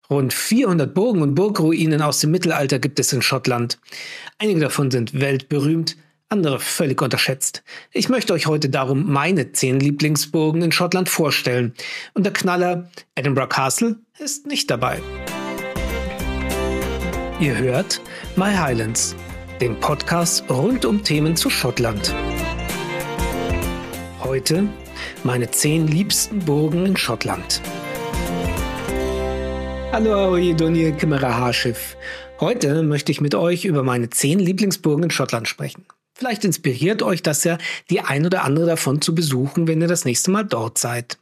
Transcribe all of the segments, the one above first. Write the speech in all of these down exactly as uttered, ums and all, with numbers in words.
Rund vierhundert Burgen und Burgruinen aus dem Mittelalter gibt es in Schottland. Einige davon sind weltberühmt, andere völlig unterschätzt. Ich möchte euch heute darum meine zehn Lieblingsburgen in Schottland vorstellen. Und der Knaller Edinburgh Castle ist nicht dabei. Ihr hört My Highlands, den Podcast rund um Themen zu Schottland. Heute meine zehn liebsten Burgen in Schottland. Hallo, ihr Donir Kimmerer Haarschiff. Heute möchte ich mit euch über meine zehn Lieblingsburgen in Schottland sprechen. Vielleicht inspiriert euch das ja, die ein oder andere davon zu besuchen, wenn ihr das nächste Mal dort seid.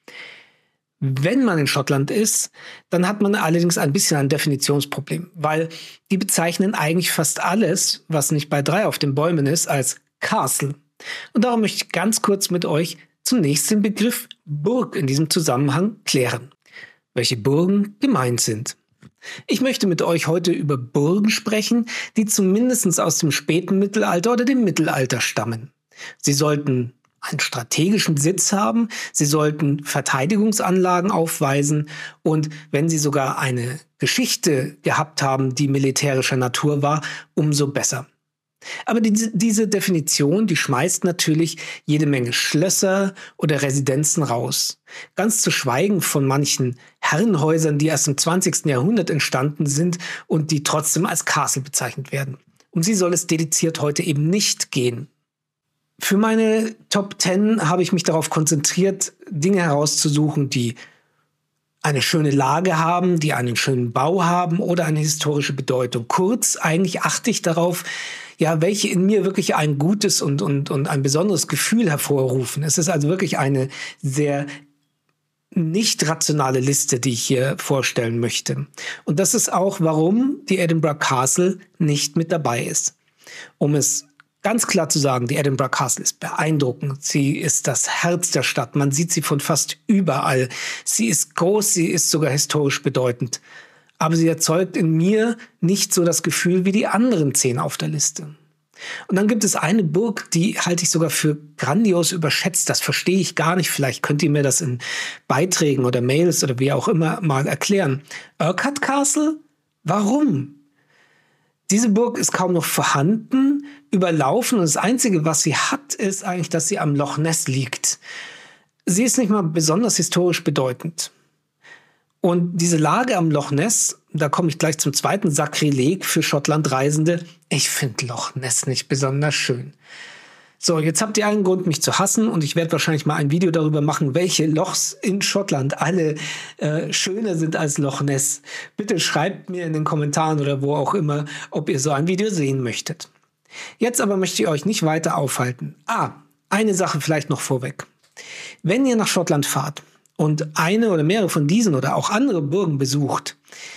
Wenn man in Schottland ist, dann hat man allerdings ein bisschen ein Definitionsproblem, weil die bezeichnen eigentlich fast alles, was nicht bei drei auf den Bäumen ist, als Castle. Und darum möchte ich ganz kurz mit euch zunächst den Begriff Burg in diesem Zusammenhang klären. Welche Burgen gemeint sind. Ich möchte mit euch heute über Burgen sprechen, die zumindest aus dem späten Mittelalter oder dem Mittelalter stammen. Sie sollten einen strategischen Sitz haben, sie sollten Verteidigungsanlagen aufweisen und wenn sie sogar eine Geschichte gehabt haben, die militärischer Natur war, umso besser. Aber die, diese Definition, die schmeißt natürlich jede Menge Schlösser oder Residenzen raus. Ganz zu schweigen von manchen Herrenhäusern, die erst im zwanzigsten Jahrhundert entstanden sind und die trotzdem als Castle bezeichnet werden. Um sie soll es dediziert heute eben nicht gehen. Für meine Top zehn habe ich mich darauf konzentriert, Dinge herauszusuchen, die eine schöne Lage haben, die einen schönen Bau haben oder eine historische Bedeutung. Kurz, eigentlich achte ich darauf, ja, welche in mir wirklich ein gutes und, und, und ein besonderes Gefühl hervorrufen. Es ist also wirklich eine sehr nicht rationale Liste, die ich hier vorstellen möchte. Und das ist auch, warum die Edinburgh Castle nicht mit dabei ist. Um es ganz klar zu sagen, die Edinburgh Castle ist beeindruckend. Sie ist das Herz der Stadt. Man sieht sie von fast überall. Sie ist groß, sie ist sogar historisch bedeutend. Aber sie erzeugt in mir nicht so das Gefühl wie die anderen zehn auf der Liste. Und dann gibt es eine Burg, die halte ich sogar für grandios überschätzt. Das verstehe ich gar nicht. Vielleicht könnt ihr mir das in Beiträgen oder Mails oder wie auch immer mal erklären. Urquhart Castle? Warum? Diese Burg ist kaum noch vorhanden, überlaufen und das Einzige, was sie hat, ist eigentlich, dass sie am Loch Ness liegt. Sie ist nicht mal besonders historisch bedeutend. Und diese Lage am Loch Ness, da komme ich gleich zum zweiten Sakrileg für Schottlandreisende. Ich finde Loch Ness nicht besonders schön. So, jetzt habt ihr einen Grund, mich zu hassen und ich werde wahrscheinlich mal ein Video darüber machen, welche Lochs in Schottland alle äh, schöner sind als Loch Ness. Bitte schreibt mir in den Kommentaren oder wo auch immer, ob ihr so ein Video sehen möchtet. Jetzt aber möchte ich euch nicht weiter aufhalten. Ah, eine Sache vielleicht noch vorweg. Wenn ihr nach Schottland fahrt und eine oder mehrere von diesen oder auch andere Burgen besucht,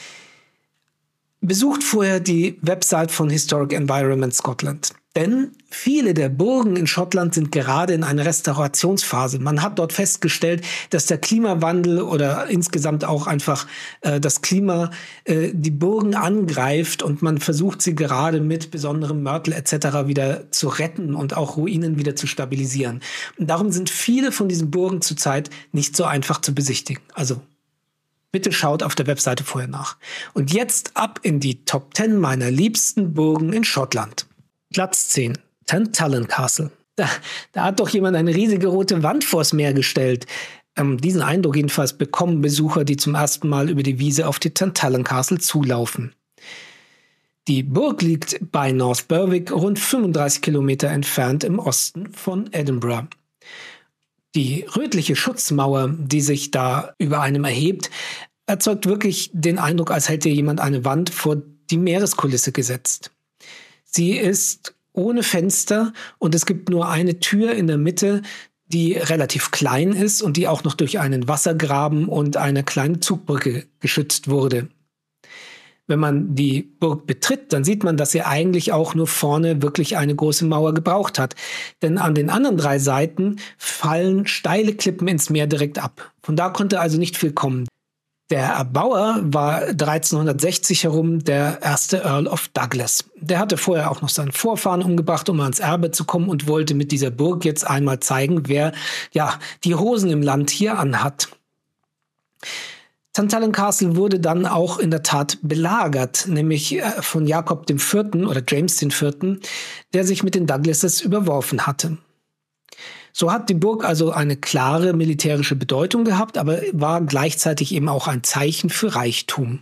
besucht vorher die Website von Historic Environment Scotland. Denn viele der Burgen in Schottland sind gerade in einer Restaurationsphase. Man hat dort festgestellt, dass der Klimawandel oder insgesamt auch einfach äh, das Klima äh, die Burgen angreift und man versucht sie gerade mit besonderem Mörtel et cetera wieder zu retten und auch Ruinen wieder zu stabilisieren. Und darum sind viele von diesen Burgen zurzeit nicht so einfach zu besichtigen. Also bitte schaut auf der Webseite vorher nach. Und jetzt ab in die Top zehn meiner liebsten Burgen in Schottland. Platz zehn. Tantallon Castle. Da, da hat doch jemand eine riesige rote Wand vors Meer gestellt. Ähm, diesen Eindruck jedenfalls bekommen Besucher, die zum ersten Mal über die Wiese auf die Tantallon Castle zulaufen. Die Burg liegt bei North Berwick, rund fünfunddreißig Kilometer entfernt im Osten von Edinburgh. Die rötliche Schutzmauer, die sich da über einem erhebt, erzeugt wirklich den Eindruck, als hätte jemand eine Wand vor die Meereskulisse gesetzt. Sie ist ohne Fenster und es gibt nur eine Tür in der Mitte, die relativ klein ist und die auch noch durch einen Wassergraben und eine kleine Zugbrücke geschützt wurde. Wenn man die Burg betritt, dann sieht man, dass sie eigentlich auch nur vorne wirklich eine große Mauer gebraucht hat. Denn an den anderen drei Seiten fallen steile Klippen ins Meer direkt ab. Von da konnte also nicht viel kommen. Der Erbauer war dreizehnhundertsechzig herum der erste Earl of Douglas. Der hatte vorher auch noch seinen Vorfahren umgebracht, um ans Erbe zu kommen und wollte mit dieser Burg jetzt einmal zeigen, wer ja die Hosen im Land hier anhat. Tantallon Castle wurde dann auch in der Tat belagert, nämlich von Jakob dem Vierten oder James den Vierten, der sich mit den Douglases überworfen hatte. So hat die Burg also eine klare militärische Bedeutung gehabt, aber war gleichzeitig eben auch ein Zeichen für Reichtum.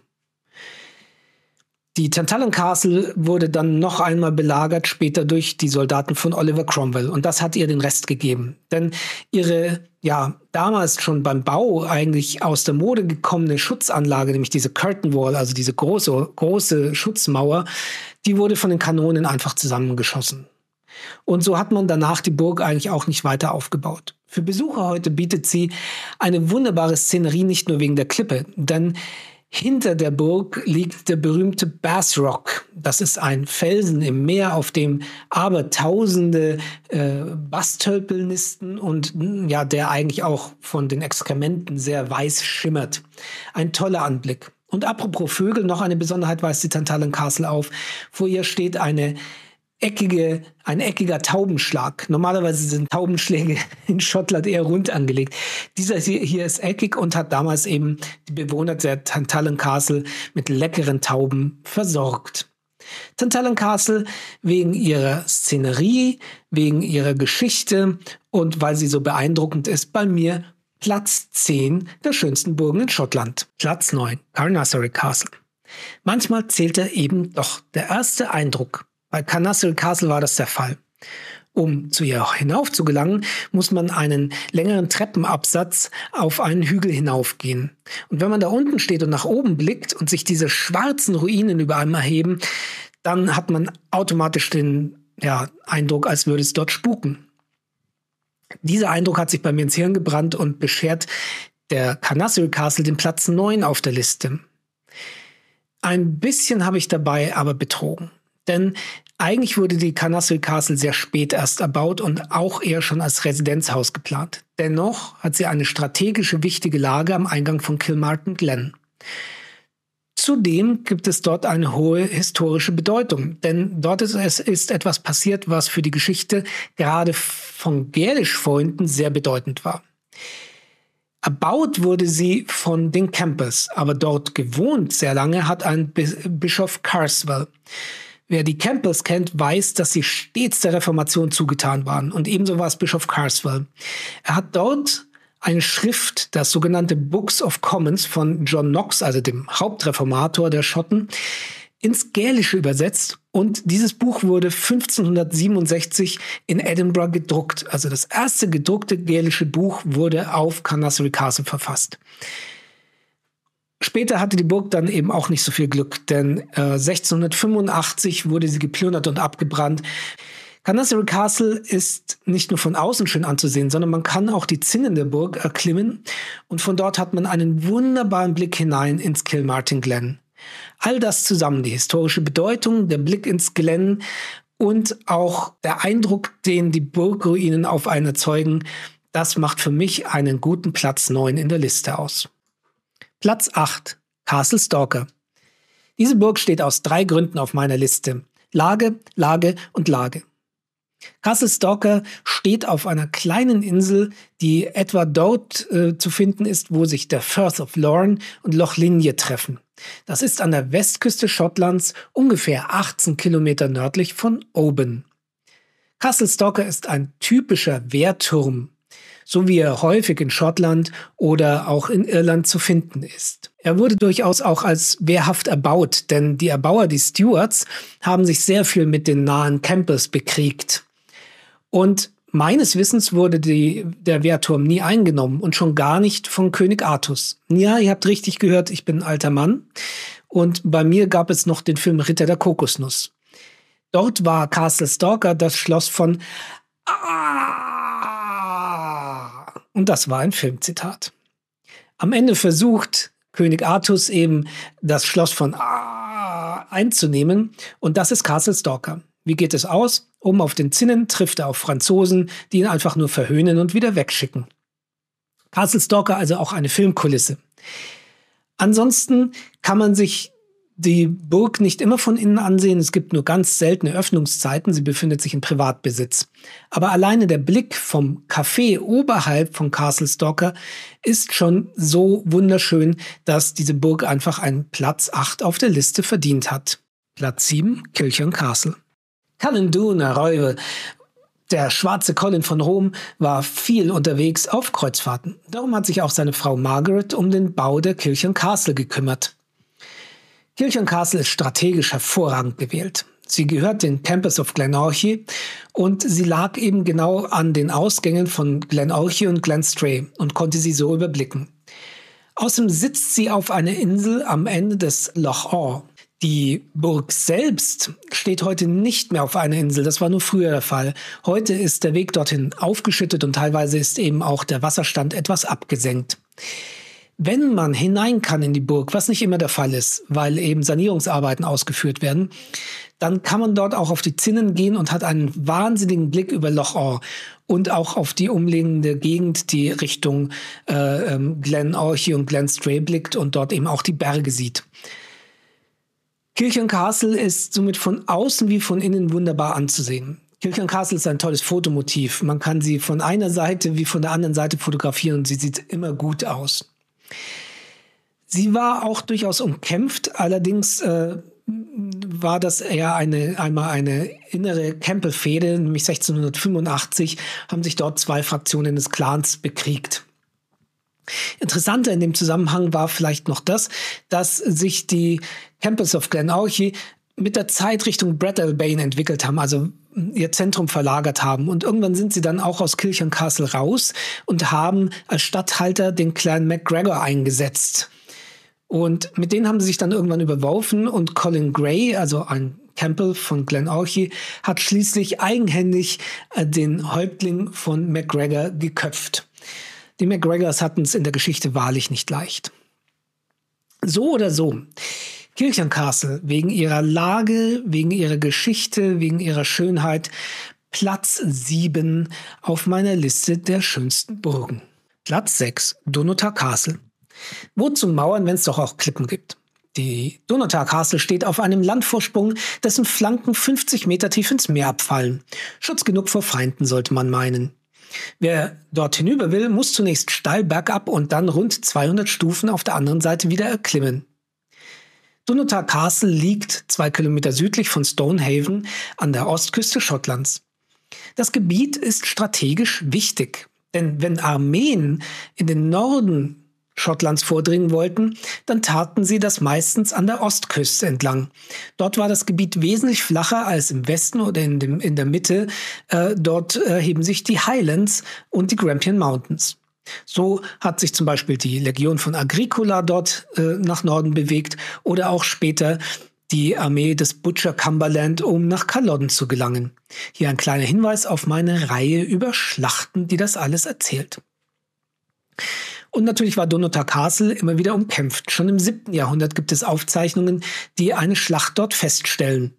Die Tantallon Castle wurde dann noch einmal belagert, später durch die Soldaten von Oliver Cromwell. Und das hat ihr den Rest gegeben. Denn ihre, ja, damals schon beim Bau eigentlich aus der Mode gekommene Schutzanlage, nämlich diese Curtain Wall, also diese große, große Schutzmauer, die wurde von den Kanonen einfach zusammengeschossen. Und so hat man danach die Burg eigentlich auch nicht weiter aufgebaut. Für Besucher heute bietet sie eine wunderbare Szenerie, nicht nur wegen der Klippe, denn hinter der Burg liegt der berühmte Bass Rock. Das ist ein Felsen im Meer, auf dem abertausende äh, Bastölpel nisten und ja, der eigentlich auch von den Exkrementen sehr weiß schimmert. Ein toller Anblick. Und apropos Vögel, noch eine Besonderheit weist die Tantallon Castle auf. Vor ihr steht eine eckige, ein eckiger Taubenschlag. Normalerweise sind Taubenschläge in Schottland eher rund angelegt. Dieser hier ist eckig und hat damals eben die Bewohner der Tantallon Castle mit leckeren Tauben versorgt. Tantallon Castle wegen ihrer Szenerie, wegen ihrer Geschichte und weil sie so beeindruckend ist, bei mir Platz zehn der schönsten Burgen in Schottland. Platz neun, Carnussery Castle. Manchmal zählte eben doch der erste Eindruck. Bei Carnussery Castle war das der Fall. Um zu ihr hinauf zu gelangen, muss man einen längeren Treppenabsatz auf einen Hügel hinaufgehen. Und wenn man da unten steht und nach oben blickt und sich diese schwarzen Ruinen über einem erheben, dann hat man automatisch den ja, Eindruck, als würde es dort spuken. Dieser Eindruck hat sich bei mir ins Hirn gebrannt und beschert der Carnussery Castle den Platz neun auf der Liste. Ein bisschen habe ich dabei aber betrogen. Denn eigentlich wurde die Carnussery Castle sehr spät erst erbaut und auch eher schon als Residenzhaus geplant. Dennoch hat sie eine strategische wichtige Lage am Eingang von Kilmartin Glen. Zudem gibt es dort eine hohe historische Bedeutung, denn dort ist, es ist etwas passiert, was für die Geschichte gerade von Gälisch-Freunden sehr bedeutend war. Erbaut wurde sie von den Campbells, aber dort gewohnt sehr lange hat ein Bischof Carswell. Wer die Campbells kennt, weiß, dass sie stets der Reformation zugetan waren. Und ebenso war es Bischof Carswell. Er hat dort eine Schrift, das sogenannte Books of Commons von John Knox, also dem Hauptreformator der Schotten, ins Gälische übersetzt. Und dieses Buch wurde fünfzehnhundertsiebenundsechzig in Edinburgh gedruckt. Also das erste gedruckte gälische Buch wurde auf Carnussery Castle verfasst. Später hatte die Burg dann eben auch nicht so viel Glück, denn äh, sechzehnhundertfünfundachtzig wurde sie geplündert und abgebrannt. Carnussery Castle ist nicht nur von außen schön anzusehen, sondern man kann auch die Zinnen der Burg erklimmen und von dort hat man einen wunderbaren Blick hinein ins Kilmartin Glen. All das zusammen, die historische Bedeutung, der Blick ins Glen und auch der Eindruck, den die Burgruinen auf einen erzeugen, das macht für mich einen guten Platz neun in der Liste aus. Platz acht, Castle Stalker. Diese Burg steht aus drei Gründen auf meiner Liste. Lage, Lage und Lage. Castle Stalker steht auf einer kleinen Insel, die etwa dort äh, zu finden ist, wo sich der Firth of Lorne und Loch Linnhe treffen. Das ist an der Westküste Schottlands, ungefähr achtzehn Kilometer nördlich von Oban. Castle Stalker ist ein typischer Wehrturm, so wie er häufig in Schottland oder auch in Irland zu finden ist. Er wurde durchaus auch als wehrhaft erbaut, denn die Erbauer, die Stuarts, haben sich sehr viel mit den nahen Campbells bekriegt. Und meines Wissens wurde die, der Wehrturm nie eingenommen und schon gar nicht von König Artus. Ja, ihr habt richtig gehört, ich bin ein alter Mann und bei mir gab es noch den Film Ritter der Kokosnuss. Dort war Castle Stalker das Schloss von Und das war ein Filmzitat. Am Ende versucht König Artus eben das Schloss von einzunehmen und das ist Castle Stalker. Wie geht es aus? Oben auf den Zinnen trifft er auf Franzosen, die ihn einfach nur verhöhnen und wieder wegschicken. Castle Stalker also auch eine Filmkulisse. Ansonsten kann man sich die Burg nicht immer von innen ansehen. Es gibt nur ganz seltene Öffnungszeiten. Sie befindet sich in Privatbesitz. Aber alleine der Blick vom Café oberhalb von Castle Stalker ist schon so wunderschön, dass diese Burg einfach einen Platz acht auf der Liste verdient hat. Platz sieben, Kilchern Castle. Cullen Dune, Räuber. Der schwarze Colin von Rom war viel unterwegs auf Kreuzfahrten. Darum hat sich auch seine Frau Margaret um den Bau der Kilchern Castle gekümmert. Kilchern Castle ist strategisch hervorragend gewählt. Sie gehört den Campers of Glenorchy und sie lag eben genau an den Ausgängen von Glenorchy und Glenstray und konnte sie so überblicken. Außerdem sitzt sie auf einer Insel am Ende des Loch Awe. Die Burg selbst steht heute nicht mehr auf einer Insel, das war nur früher der Fall. Heute ist der Weg dorthin aufgeschüttet und teilweise ist eben auch der Wasserstand etwas abgesenkt. Wenn man hinein kann in die Burg, was nicht immer der Fall ist, weil eben Sanierungsarbeiten ausgeführt werden, dann kann man dort auch auf die Zinnen gehen und hat einen wahnsinnigen Blick über Loch Awe und auch auf die umliegende Gegend, die Richtung äh, Glenorchy und Glenstray blickt und dort eben auch die Berge sieht. Kilchern Castle ist somit von außen wie von innen wunderbar anzusehen. Kilchern Castle ist ein tolles Fotomotiv. Man kann sie von einer Seite wie von der anderen Seite fotografieren und sie sieht immer gut aus. Sie war auch durchaus umkämpft, allerdings äh, war das eher eine, einmal eine innere Campbell-Fehde, nämlich sechzehnhundertfünfundachtzig haben sich dort zwei Fraktionen des Clans bekriegt. Interessanter in dem Zusammenhang war vielleicht noch das, dass sich die Campers of Glenorchy mit der Zeit Richtung Breadalbane entwickelt haben, also ihr Zentrum verlagert haben. Und irgendwann sind sie dann auch aus Kilchern Castle raus und haben als Statthalter den Clan MacGregor eingesetzt. Und mit denen haben sie sich dann irgendwann überworfen und Colin Gray, also ein Campbell von Glenorchy, hat schließlich eigenhändig äh, den Häuptling von MacGregor geköpft. Die MacGregors hatten es in der Geschichte wahrlich nicht leicht. So oder so, Kilchern Castle, wegen ihrer Lage, wegen ihrer Geschichte, wegen ihrer Schönheit, Platz sieben auf meiner Liste der schönsten Burgen. Platz sechs, Dunnottar Castle. Wozu mauern, wenn es doch auch Klippen gibt? Die Dunnottar Castle steht auf einem Landvorsprung, dessen Flanken fünfzig Meter tief ins Meer abfallen. Schutz genug vor Feinden, sollte man meinen. Wer dort hinüber will, muss zunächst steil bergab und dann rund zweihundert Stufen auf der anderen Seite wieder erklimmen. Dunnottar Castle liegt zwei Kilometer südlich von Stonehaven an der Ostküste Schottlands. Das Gebiet ist strategisch wichtig, denn wenn Armeen in den Norden Schottlands vordringen wollten, dann taten sie das meistens an der Ostküste entlang. Dort war das Gebiet wesentlich flacher als im Westen oder in, dem, in der Mitte. Äh, dort erheben sich die Highlands und die Grampian Mountains. So hat sich zum Beispiel die Legion von Agricola dort äh, nach Norden bewegt oder auch später die Armee des Butcher Cumberland, um nach Culloden zu gelangen. Hier ein kleiner Hinweis auf meine Reihe über Schlachten, die das alles erzählt. Und natürlich war Dunnottar Castle immer wieder umkämpft. Schon im siebten Jahrhundert gibt es Aufzeichnungen, die eine Schlacht dort feststellen.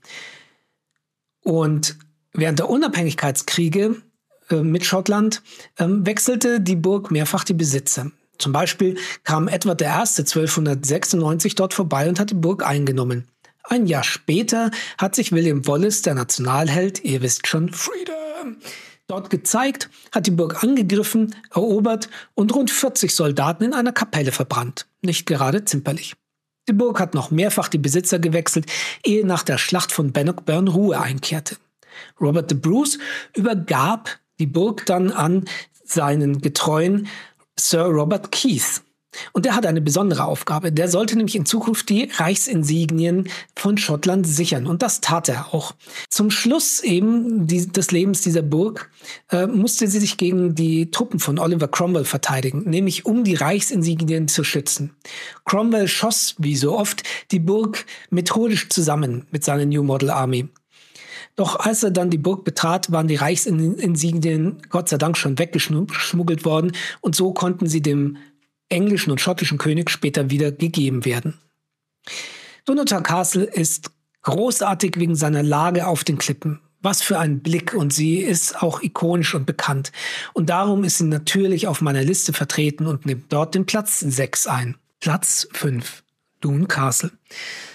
Und während der Unabhängigkeitskriege äh, mit Schottland äh, wechselte die Burg mehrfach die Besitzer. Zum Beispiel kam Edward der Erste zwölfhundertsechsundneunzig dort vorbei und hat die Burg eingenommen. Ein Jahr später hat sich William Wallace, der Nationalheld, ihr wisst schon, Freedom, dort gezeigt, hat die Burg angegriffen, erobert und rund vierzig Soldaten in einer Kapelle verbrannt. Nicht gerade zimperlich. Die Burg hat noch mehrfach die Besitzer gewechselt, ehe nach der Schlacht von Bannockburn Ruhe einkehrte. Robert the Bruce übergab die Burg dann an seinen getreuen Sir Robert Keith. Und der hat eine besondere Aufgabe. Der sollte nämlich in Zukunft die Reichsinsignien von Schottland sichern. Und das tat er auch. Zum Schluss eben die, des Lebens dieser Burg äh, musste sie sich gegen die Truppen von Oliver Cromwell verteidigen, nämlich um die Reichsinsignien zu schützen. Cromwell schoss, wie so oft, die Burg methodisch zusammen mit seiner New Model Army. Doch als er dann die Burg betrat, waren die Reichsinsignien Gott sei Dank schon weggeschmuggelt worden und so konnten sie dem englischen und schottischen König später wieder gegeben werden. Dunnottar Castle ist großartig wegen seiner Lage auf den Klippen. Was für ein Blick, und sie ist auch ikonisch und bekannt. Und darum ist sie natürlich auf meiner Liste vertreten und nimmt dort den Platz sechs ein. Platz fünf, Doune Castle.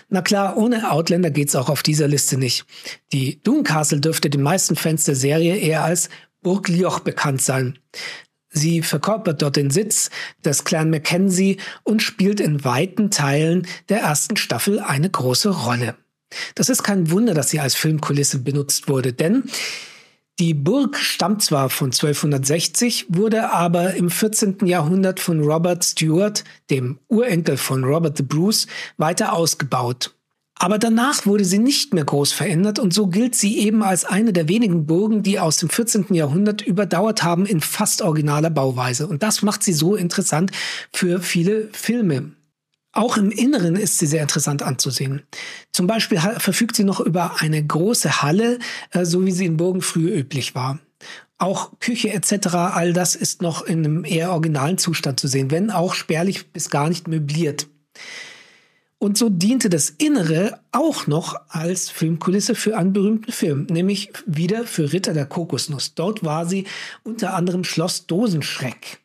Na klar, ohne Outlander geht's auch auf dieser Liste nicht. Die Doune Castle dürfte den meisten Fans der Serie eher als Burg Lioch bekannt sein. Sie verkörpert dort den Sitz des Clan Mackenzie und spielt in weiten Teilen der ersten Staffel eine große Rolle. Das ist kein Wunder, dass sie als Filmkulisse benutzt wurde, denn die Burg stammt zwar von zwölfhundertsechzig, wurde aber im vierzehnten Jahrhundert von Robert Stewart, dem Urenkel von Robert the Bruce, weiter ausgebaut. Aber danach wurde sie nicht mehr groß verändert und so gilt sie eben als eine der wenigen Burgen, die aus dem vierzehnten Jahrhundert überdauert haben in fast originaler Bauweise. Und das macht sie so interessant für viele Filme. Auch im Inneren ist sie sehr interessant anzusehen. Zum Beispiel verfügt sie noch über eine große Halle, äh, so wie sie in Burgen früher üblich war. Auch Küche et cetera, all das ist noch in einem eher originalen Zustand zu sehen, wenn auch spärlich bis gar nicht möbliert. Und so diente das Innere auch noch als Filmkulisse für einen berühmten Film, nämlich wieder für Ritter der Kokosnuss. Dort war sie unter anderem Schloss Dosenschreck.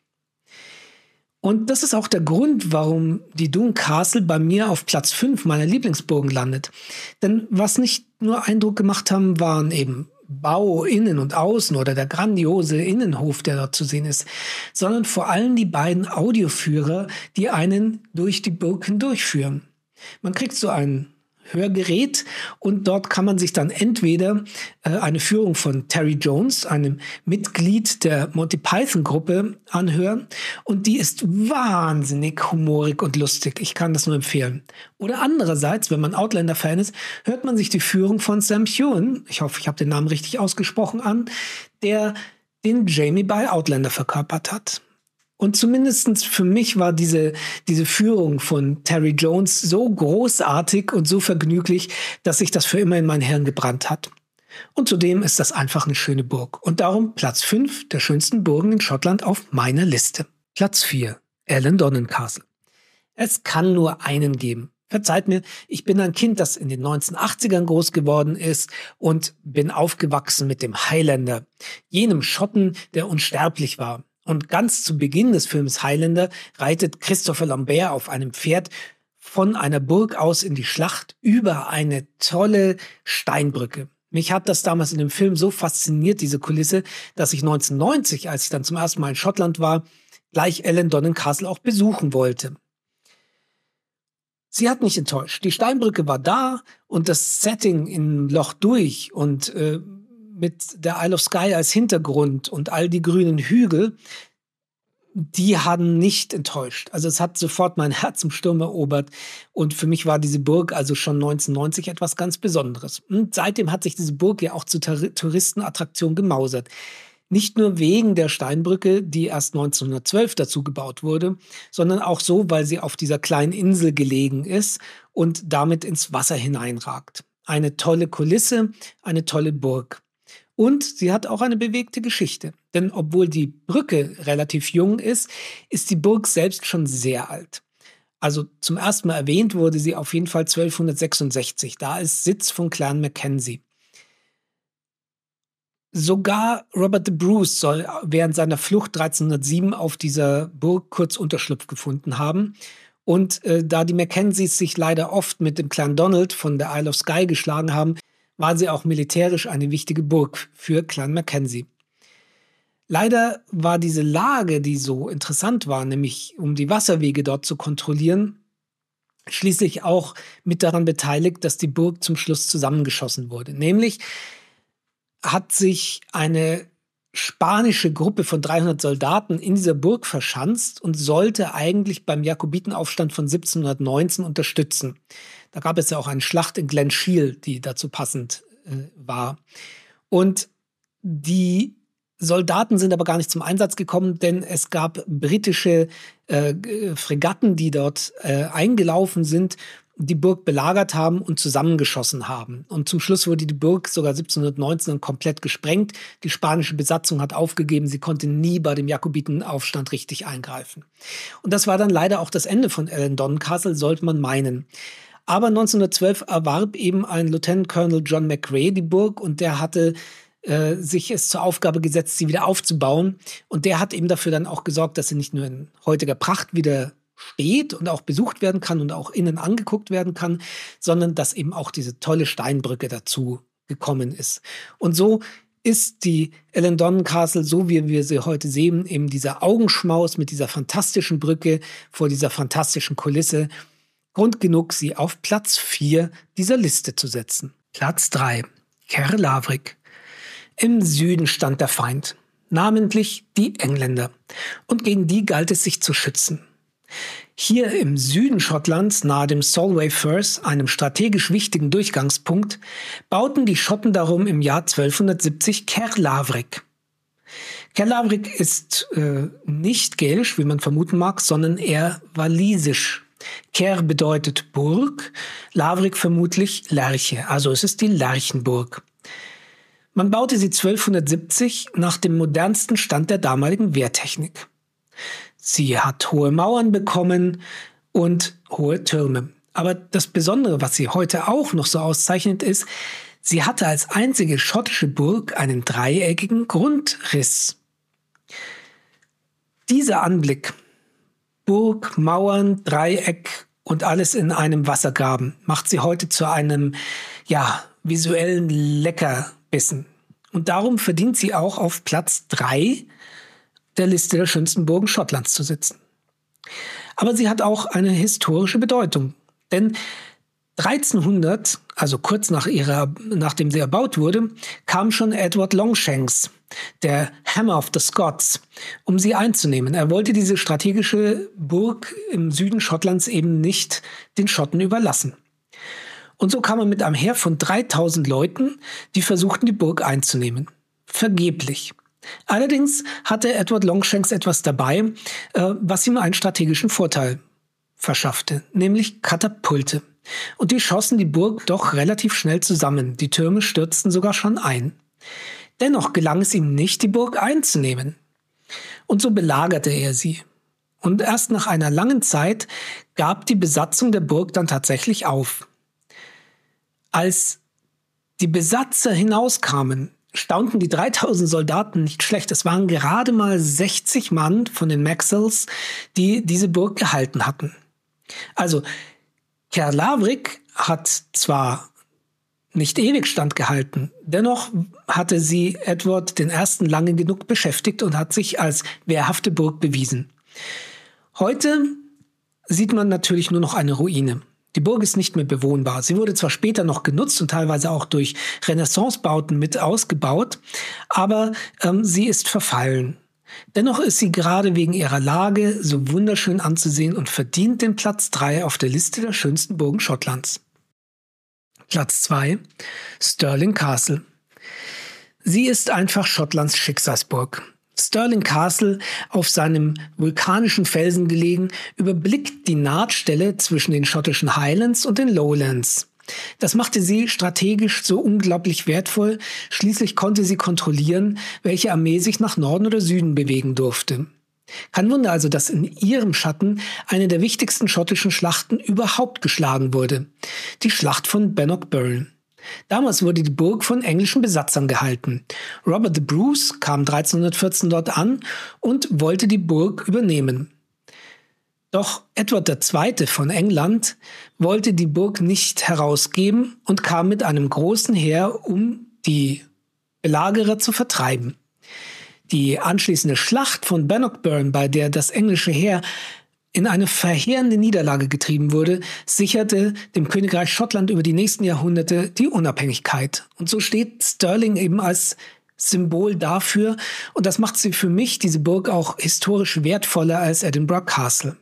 Und das ist auch der Grund, warum die Doune Castle bei mir auf Platz fünf meiner Lieblingsburgen landet. Denn was nicht nur Eindruck gemacht haben, waren eben Bau innen und außen oder der grandiose Innenhof, der dort zu sehen ist, sondern vor allem die beiden Audioführer, die einen durch die Burg hindurchführen. Man kriegt so ein Hörgerät und dort kann man sich dann entweder äh, eine Führung von Terry Jones, einem Mitglied der Monty Python Gruppe, anhören und die ist wahnsinnig humorig und lustig. Ich kann das nur empfehlen. Oder andererseits, wenn man Outlander-Fan ist, hört man sich die Führung von Sam Heughan, ich hoffe, ich habe den Namen richtig ausgesprochen, an, der den Jamie bei Outlander verkörpert hat. Und zumindest für mich war diese, diese Führung von Terry Jones so großartig und so vergnüglich, dass sich das für immer in mein Hirn gebrannt hat. Und zudem ist das einfach eine schöne Burg. Und darum Platz fünf der schönsten Burgen in Schottland auf meiner Liste. Platz vier, Ellandonnen Castle. Es kann nur einen geben. Verzeiht mir, ich bin ein Kind, das in den neunzehnhundertachtzigern groß geworden ist und bin aufgewachsen mit dem Highlander, jenem Schotten, der unsterblich war. Und ganz zu Beginn des Films Highlander reitet Christopher Lambert auf einem Pferd von einer Burg aus in die Schlacht über eine tolle Steinbrücke. Mich hat das damals in dem Film so fasziniert, diese Kulisse, dass ich neunzehnhundertneunzig, als ich dann zum ersten Mal in Schottland war, gleich Ellandonnen Castle auch besuchen wollte. Sie hat mich enttäuscht. Die Steinbrücke war da und das Setting in Loch durch und äh, mit der Isle of Skye als Hintergrund und all die grünen Hügel, die haben nicht enttäuscht. Also es hat sofort mein Herz im Sturm erobert und für mich war diese Burg also schon neunzehnhundertneunzig etwas ganz Besonderes. Und seitdem hat sich diese Burg ja auch zur Touristenattraktion gemausert. Nicht nur wegen der Steinbrücke, die erst neunzehnhundertzwölf dazu gebaut wurde, sondern auch so, weil sie auf dieser kleinen Insel gelegen ist und damit ins Wasser hineinragt. Eine tolle Kulisse, eine tolle Burg. Und sie hat auch eine bewegte Geschichte. Denn obwohl die Brücke relativ jung ist, ist die Burg selbst schon sehr alt. Also zum ersten Mal erwähnt wurde sie auf jeden Fall zwölfhundertsechsundsechzig. Da ist Sitz von Clan Mackenzie. Sogar Robert the Bruce soll während seiner Flucht dreizehnhundertsieben auf dieser Burg kurz Unterschlupf gefunden haben. Und äh, da die Mackenzies sich leider oft mit dem Clan Donald von der Isle of Skye geschlagen haben, war sie auch militärisch eine wichtige Burg für Clan Mackenzie. Leider war diese Lage, die so interessant war, nämlich um die Wasserwege dort zu kontrollieren, schließlich auch mit daran beteiligt, dass die Burg zum Schluss zusammengeschossen wurde. Nämlich hat sich eine spanische Gruppe von dreihundert Soldaten in dieser Burg verschanzt und sollte eigentlich beim Jakobitenaufstand von siebzehnhundertneunzehn unterstützen. Da gab es ja auch eine Schlacht in Glen Shiel, die dazu passend äh, war. Und die Soldaten sind aber gar nicht zum Einsatz gekommen, denn es gab britische äh, Fregatten, die dort äh, eingelaufen sind, die Burg belagert haben und zusammengeschossen haben. Und zum Schluss wurde die Burg sogar siebzehnhundertneunzehn komplett gesprengt. Die spanische Besatzung hat aufgegeben, sie konnte nie bei dem Jakobitenaufstand richtig eingreifen. Und das war dann leider auch das Ende von Ellandonnen Castle, sollte man meinen. Aber neunzehnhundertzwölf erwarb eben ein Lieutenant Colonel John McRae die Burg und der hatte äh, sich es zur Aufgabe gesetzt, sie wieder aufzubauen. Und der hat eben dafür dann auch gesorgt, dass sie nicht nur in heutiger Pracht wieder steht und auch besucht werden kann und auch innen angeguckt werden kann, sondern dass eben auch diese tolle Steinbrücke dazu gekommen ist. Und so ist die Ellendon Castle, so wie wir sie heute sehen, eben dieser Augenschmaus mit dieser fantastischen Brücke vor dieser fantastischen Kulisse, Grund genug, sie auf Platz vier dieser Liste zu setzen. Platz drei. Caer Laverick. Im Süden stand der Feind, namentlich die Engländer, und gegen die galt es sich zu schützen. Hier im Süden Schottlands, nahe dem Solway Firth, einem strategisch wichtigen Durchgangspunkt, bauten die Schotten darum im Jahr zwölfhundertsiebzig Caer Laverick. Caer Laverick ist äh, nicht gälisch, wie man vermuten mag, sondern eher walisisch. Caer bedeutet Burg, Laverick vermutlich Lerche, also es ist die Lerchenburg. Man baute sie zwölfhundertsiebzig nach dem modernsten Stand der damaligen Wehrtechnik. Sie hat hohe Mauern bekommen und hohe Türme. Aber das Besondere, was sie heute auch noch so auszeichnet, ist, sie hatte als einzige schottische Burg einen dreieckigen Grundriss. Dieser Anblick, Burg, Mauern, Dreieck und alles in einem Wassergraben, macht sie heute zu einem, ja, visuellen Leckerbissen. Und darum verdient sie auch auf Platz drei der Liste der schönsten Burgen Schottlands zu sitzen. Aber sie hat auch eine historische Bedeutung. Denn dreizehnhundert, also kurz nach ihrer, nachdem sie erbaut wurde, kam schon Edward Longshanks, der Hammer of the Scots, um sie einzunehmen. Er wollte diese strategische Burg im Süden Schottlands eben nicht den Schotten überlassen. Und so kam er mit einem Heer von dreitausend Leuten, die versuchten, die Burg einzunehmen. Vergeblich. Allerdings hatte Edward Longshanks etwas dabei, äh, was ihm einen strategischen Vorteil verschaffte, nämlich Katapulte. Und die schossen die Burg doch relativ schnell zusammen. Die Türme stürzten sogar schon ein. Dennoch gelang es ihm nicht, die Burg einzunehmen. Und so belagerte er sie. Und erst nach einer langen Zeit gab die Besatzung der Burg dann tatsächlich auf. Als die Besatzer hinauskamen, staunten die dreitausend Soldaten nicht schlecht. Es waren gerade mal sechzig Mann von den Maxwells, die diese Burg gehalten hatten. Also Caer Laverick hat zwar nicht ewig standgehalten, dennoch hatte sie Edward den Ersten lange genug beschäftigt und hat sich als wehrhafte Burg bewiesen. Heute sieht man natürlich nur noch eine Ruine. Die Burg ist nicht mehr bewohnbar. Sie wurde zwar später noch genutzt und teilweise auch durch Renaissancebauten mit ausgebaut, aber ähm, sie ist verfallen. Dennoch ist sie gerade wegen ihrer Lage so wunderschön anzusehen und verdient den Platz drei auf der Liste der schönsten Burgen Schottlands. Platz zwei, Stirling Castle. Sie ist einfach Schottlands Schicksalsburg. Stirling Castle, auf seinem vulkanischen Felsen gelegen, überblickt die Nahtstelle zwischen den schottischen Highlands und den Lowlands. Das machte sie strategisch so unglaublich wertvoll. Schließlich konnte sie kontrollieren, welche Armee sich nach Norden oder Süden bewegen durfte. Kein Wunder also, dass in ihrem Schatten eine der wichtigsten schottischen Schlachten überhaupt geschlagen wurde. Die Schlacht von Bannockburn. Damals wurde die Burg von englischen Besatzern gehalten. Robert the Bruce kam dreizehnhundertvierzehn dort an und wollte die Burg übernehmen. Doch Edward der Zweite von England wollte die Burg nicht herausgeben und kam mit einem großen Heer, um die Belagerer zu vertreiben. Die anschließende Schlacht von Bannockburn, bei der das englische Heer in eine verheerende Niederlage getrieben wurde, sicherte dem Königreich Schottland über die nächsten Jahrhunderte die Unabhängigkeit. Und so steht Stirling eben als Symbol dafür. Und das macht sie für mich, diese Burg, auch historisch wertvoller als Edinburgh Castle.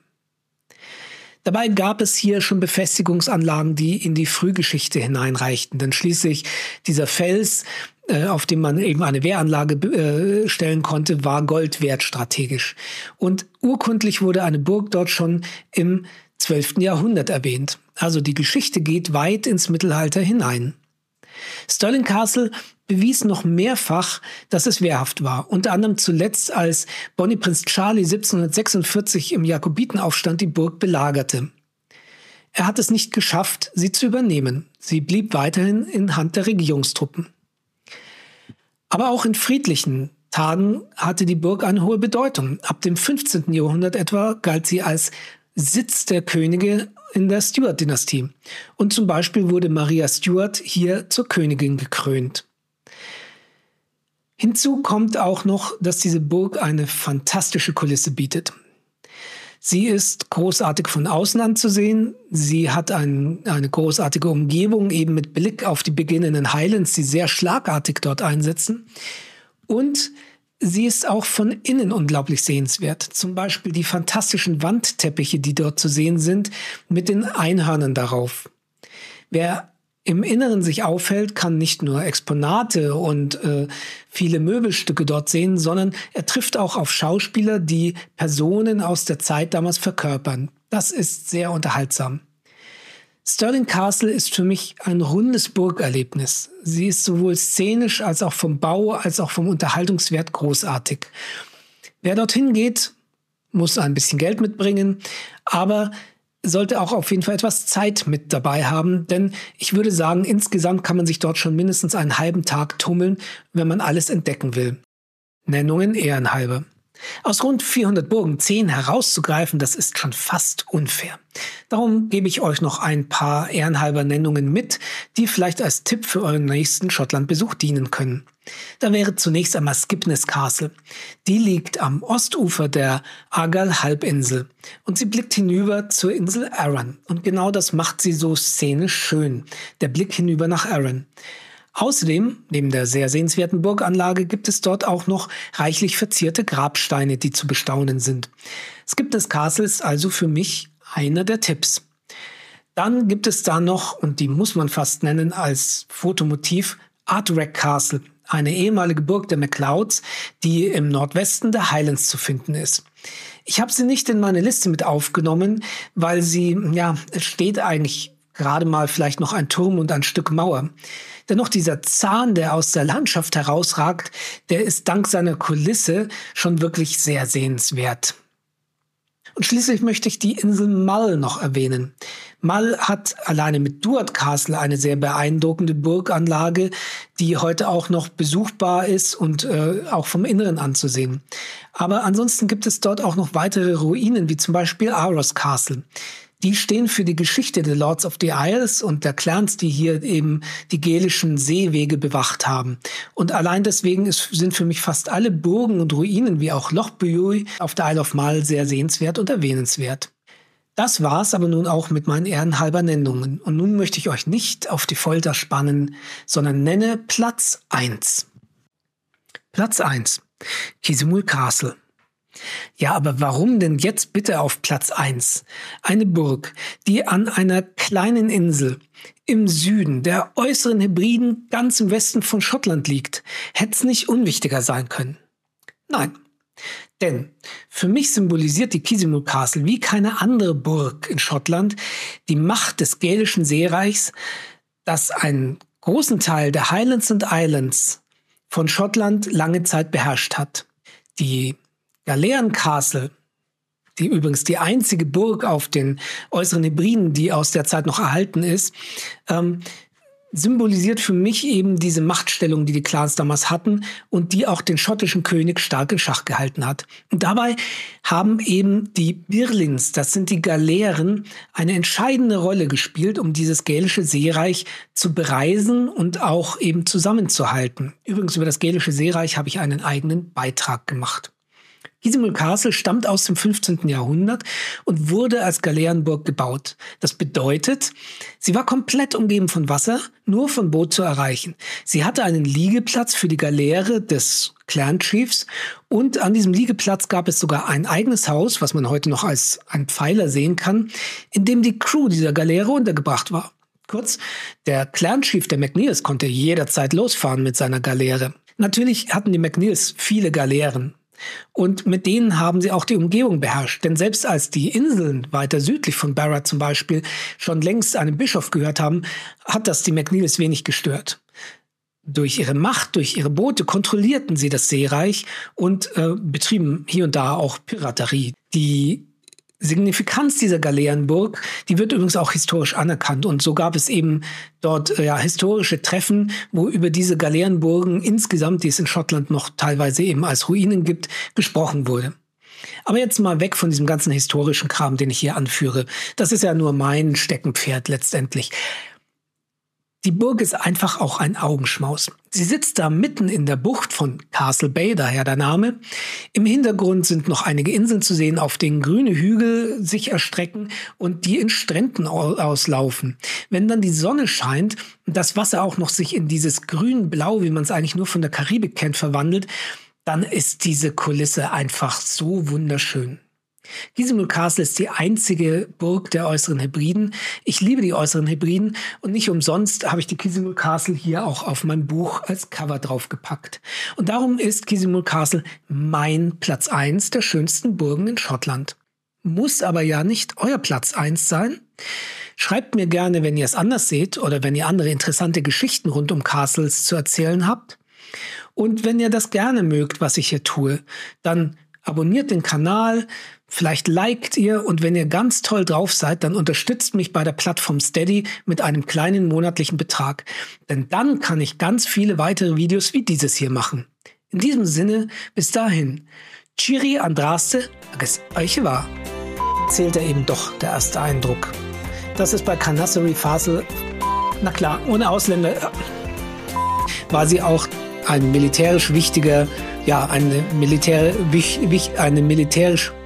Dabei gab es hier schon Befestigungsanlagen, die in die Frühgeschichte hineinreichten. Denn schließlich dieser Fels, äh, auf dem man eben eine Wehranlage äh, stellen konnte, war Gold wert strategisch. Und urkundlich wurde eine Burg dort schon im zwölften Jahrhundert erwähnt. Also die Geschichte geht weit ins Mittelalter hinein. Stirling Castle bewies noch mehrfach, dass es wehrhaft war. Unter anderem zuletzt, als Bonnie-Prinz Charlie siebzehnhundertsechsundvierzig im Jakobitenaufstand die Burg belagerte. Er hat es nicht geschafft, sie zu übernehmen. Sie blieb weiterhin in Hand der Regierungstruppen. Aber auch in friedlichen Tagen hatte die Burg eine hohe Bedeutung. Ab dem fünfzehnten Jahrhundert etwa galt sie als Sitz der Könige in der Stuart-Dynastie. Und zum Beispiel wurde Maria Stuart hier zur Königin gekrönt. Hinzu kommt auch noch, dass diese Burg eine fantastische Kulisse bietet. Sie ist großartig von außen anzusehen. Sie hat ein, eine großartige Umgebung, eben mit Blick auf die beginnenden Highlands, die sehr schlagartig dort einsetzen. Und sie ist auch von innen unglaublich sehenswert. Zum Beispiel die fantastischen Wandteppiche, die dort zu sehen sind, mit den Einhörnern darauf. Wer im Inneren sich aufhält, kann nicht nur Exponate und äh, viele Möbelstücke dort sehen, sondern er trifft auch auf Schauspieler, die Personen aus der Zeit damals verkörpern. Das ist sehr unterhaltsam. Stirling Castle ist für mich ein rundes Burgerlebnis. Sie ist sowohl szenisch als auch vom Bau als auch vom Unterhaltungswert großartig. Wer dorthin geht, muss ein bisschen Geld mitbringen, aber sollte auch auf jeden Fall etwas Zeit mit dabei haben, denn ich würde sagen, insgesamt kann man sich dort schon mindestens einen halben Tag tummeln, wenn man alles entdecken will. Nennungen ehrenhalber. Aus rund vierhundert Burgen zehn herauszugreifen, das ist schon fast unfair. Darum gebe ich euch noch ein paar ehrenhalber Nennungen mit, die vielleicht als Tipp für euren nächsten Schottlandbesuch dienen können. Da wäre zunächst einmal Skipness Castle. Die liegt am Ostufer der Argyll-Halbinsel und sie blickt hinüber zur Insel Arran. Und genau das macht sie so szenisch schön, der Blick hinüber nach Arran. Außerdem, neben der sehr sehenswerten Burganlage, gibt es dort auch noch reichlich verzierte Grabsteine, die zu bestaunen sind. Skipness Castle ist also für mich einer der Tipps. Dann gibt es da noch, und die muss man fast nennen als Fotomotiv, Ardrack Castle, eine ehemalige Burg der MacLeods, die im Nordwesten der Highlands zu finden ist. Ich habe sie nicht in meine Liste mit aufgenommen, weil sie, ja, es steht eigentlich gerade mal vielleicht noch ein Turm und ein Stück Mauer. Dennoch dieser Zahn, der aus der Landschaft herausragt, der ist dank seiner Kulisse schon wirklich sehr sehenswert. Und schließlich möchte ich die Insel Mull noch erwähnen. Mull hat alleine mit Duard Castle eine sehr beeindruckende Burganlage, die heute auch noch besuchbar ist und äh, auch vom Inneren anzusehen. Aber ansonsten gibt es dort auch noch weitere Ruinen, wie zum Beispiel Aros Castle. Die stehen für die Geschichte der Lords of the Isles und der Clans, die hier eben die gälischen Seewege bewacht haben. Und allein deswegen ist, sind für mich fast alle Burgen und Ruinen, wie auch Loch Buoy auf der Isle of Mull, sehr sehenswert und erwähnenswert. Das war's aber nun auch mit meinen ehrenhalber Nennungen. Und nun möchte ich euch nicht auf die Folter spannen, sondern nenne Platz eins. Platz eins. Kisimul Castle. Ja, aber warum denn jetzt bitte auf Platz eins? Eine Burg, die an einer kleinen Insel im Süden der äußeren Hebriden ganz im Westen von Schottland liegt. Hätte es nicht unwichtiger sein können? Nein. Denn für mich symbolisiert die Kisimul Castle wie keine andere Burg in Schottland die Macht des gälischen Seereichs, das einen großen Teil der Highlands und Islands von Schottland lange Zeit beherrscht hat. Die Galeeren Castle, die übrigens die einzige Burg auf den äußeren Hebriden, die aus der Zeit noch erhalten ist, ähm, symbolisiert für mich eben diese Machtstellung, die die Clans damals hatten und die auch den schottischen König stark in Schach gehalten hat. Und dabei haben eben die Birlins, das sind die Galeeren, eine entscheidende Rolle gespielt, um dieses gälische Seereich zu bereisen und auch eben zusammenzuhalten. Übrigens über das gälische Seereich habe ich einen eigenen Beitrag gemacht. Kisimul Castle stammt aus dem fünfzehnten Jahrhundert und wurde als Galeerenburg gebaut. Das bedeutet, sie war komplett umgeben von Wasser, nur von Boot zu erreichen. Sie hatte einen Liegeplatz für die Galeere des Clan Chiefs und an diesem Liegeplatz gab es sogar ein eigenes Haus, was man heute noch als ein Pfeiler sehen kann, in dem die Crew dieser Galeere untergebracht war. Kurz, der Clan Chief der MacNeils konnte jederzeit losfahren mit seiner Galeere. Natürlich hatten die MacNeils viele Galeeren. Und mit denen haben sie auch die Umgebung beherrscht. Denn selbst als die Inseln weiter südlich von Barra zum Beispiel schon längst einem Bischof gehört haben, hat das die MacNeils wenig gestört. Durch ihre Macht, durch ihre Boote kontrollierten sie das Seereich und äh, betrieben hier und da auch Piraterie. Die Signifikanz dieser Galeerenburg, die wird übrigens auch historisch anerkannt. Und so gab es eben dort ja, historische Treffen, wo über diese Galeerenburgen insgesamt, die es in Schottland noch teilweise eben als Ruinen gibt, gesprochen wurde. Aber jetzt mal weg von diesem ganzen historischen Kram, den ich hier anführe. Das ist ja nur mein Steckenpferd letztendlich. Die Burg ist einfach auch ein Augenschmaus. Sie sitzt da mitten in der Bucht von Castle Bay, daher der Name. Im Hintergrund sind noch einige Inseln zu sehen, auf denen grüne Hügel sich erstrecken und die in Stränden auslaufen. Wenn dann die Sonne scheint und das Wasser auch noch sich in dieses grün-blau, wie man es eigentlich nur von der Karibik kennt, verwandelt, dann ist diese Kulisse einfach so wunderschön. Kizimul Castle ist die einzige Burg der Äußeren Hebriden. Ich liebe die Äußeren Hebriden und nicht umsonst habe ich die Kizimul Castle hier auch auf mein Buch als Cover draufgepackt. Und darum ist Kizimul Castle mein Platz eins der schönsten Burgen in Schottland. Muss aber ja nicht euer Platz eins sein. Schreibt mir gerne, wenn ihr es anders seht oder wenn ihr andere interessante Geschichten rund um Castles zu erzählen habt. Und wenn ihr das gerne mögt, was ich hier tue, dann abonniert den Kanal, vielleicht liked ihr und wenn ihr ganz toll drauf seid, dann unterstützt mich bei der Plattform Steady mit einem kleinen monatlichen Betrag. Denn dann kann ich ganz viele weitere Videos wie dieses hier machen. In diesem Sinne, bis dahin. Chiri Andraste, agus euch war. Zählt er eben doch der erste Eindruck. Das ist bei Canassary Fasel, na klar, ohne Ausländer war sie auch ein militärisch wichtiger, ja, eine, Militär, eine militärisch